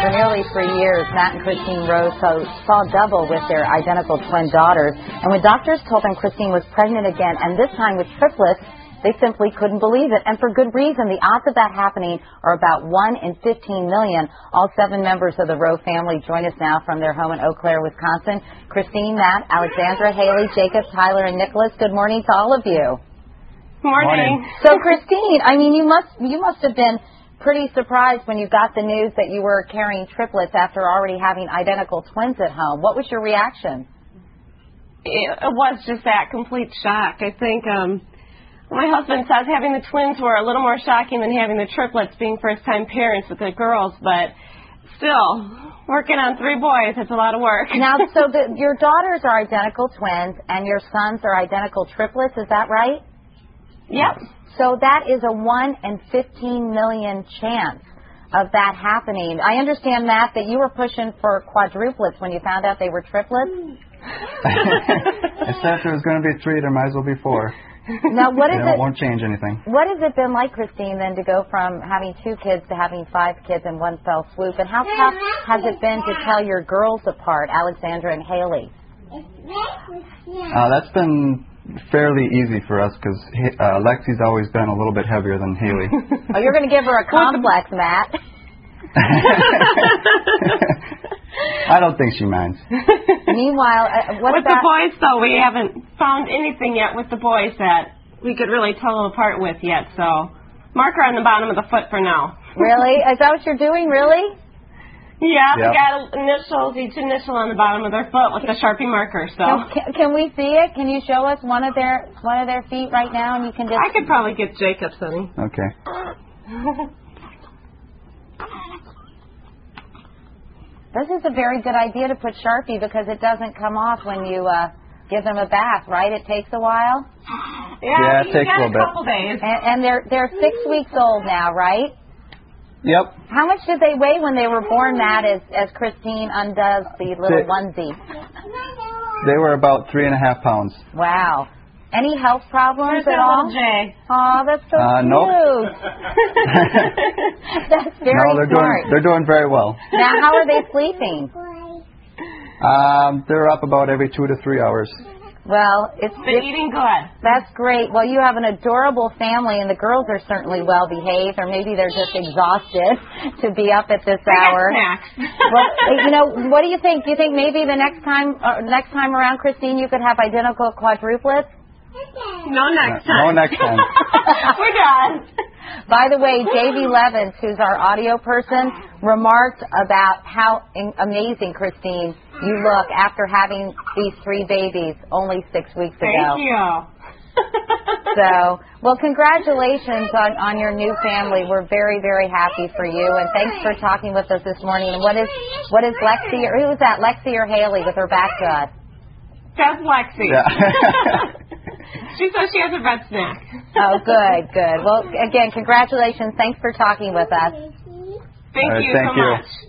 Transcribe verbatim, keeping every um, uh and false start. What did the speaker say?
For nearly three years, Matt and Christine Rose saw, saw double with their identical twin daughters. And when doctors told them Christine was pregnant again, and this time with triplets, they simply couldn't believe it. And for good reason. The odds of that happening are about one in fifteen million. All seven members of the Rowe family join us now from their home in Eau Claire, Wisconsin. Christine, Matt, Alexandra, Haley, Jacob, Tyler, and Nicholas, good morning to all of you. Morning. So, Christine, I mean, you must you must have been pretty surprised when you got the news that you were carrying triplets after already having identical twins at home. What was your reaction? It was just that complete shock. I think um, my husband says having the twins were a little more shocking than having the triplets, being first-time parents with the girls, but still, working on three boys, it's a lot of work. Now, so the, your daughters are identical twins and your sons are identical triplets, is that right? Yep. So that is a one in fifteen million chance of that happening. I understand, Matt, that you were pushing for quadruplets when you found out they were triplets. I said if there was going to be three, there might as well be four. Now, what is you know, it? It won't change anything. What has it been like, Christine, then to go from having two kids to having five kids in one fell swoop? And how tough has it been to tell your girls apart, Alexandra and Haley? Uh, that's been fairly easy for us because uh, Lexi's always been a little bit heavier than Haley. Oh, you're going to give her a complex, Matt. I don't think she minds. Meanwhile, uh, what with about... the boys, though, we haven't found anything yet with the boys that we could really tell them apart with yet, so marker on the bottom of the foot for now. Really? Is that what you're doing, really? Yeah, yep. we got initials, each initial on the bottom of their foot with the Sharpie marker. So can, can we see it? Can you show us one of their one of their feet right now, and you can just... I could probably get Jacob, Sonny. Okay. This is a very good idea to put Sharpie because it doesn't come off when you uh, give them a bath, right? It takes a while. Yeah, yeah it takes a little a couple bit. days. And, and they're they're six weeks old now, right? Yep. How much did they weigh when they were born, Matt, as, as Christine undoes the little they, onesie? They were about three and a half pounds. Wow. Any health problems There's at all? Jay. Oh, that's so uh, cute. Nope. That's very no, they're smart. doing they're doing very well. Now, how are they sleeping? Um, they're up about every two to three hours. Well, it's Been eating good. That's great. Well, you have an adorable family, and the girls are certainly well behaved, or maybe they're just exhausted to be up at this I hour. got snacks. Well, you know, what do you think? Do you think maybe the next time, uh, next time around, Christine, you could have identical quadruplets? No next No, time. no next time. We're done. By the way, J V Levins, who's our audio person, remarked about how in- amazing, Christine, you look after having these three babies only six weeks ago. Thank you. So, well, congratulations on, on your new family. We're very, very happy for you, and thanks for talking with us this morning. And what is what is Lexi, or who is that, Lexi or Haley with her back to us? That's Lexi. Yeah. She says she has a red snack. Oh, good, good. Well, again, congratulations. Thanks for talking with us. Thank All right, you thank so you. much.